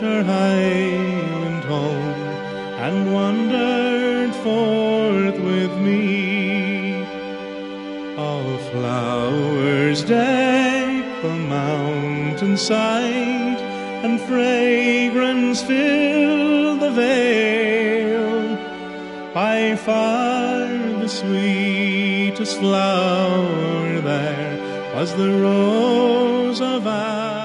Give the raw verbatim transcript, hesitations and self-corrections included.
her highland home, and wandered forth with me. All flowers deck the mountainside, and fragrance fill the vale. By far the sweetest flower there was the rose of Ireland.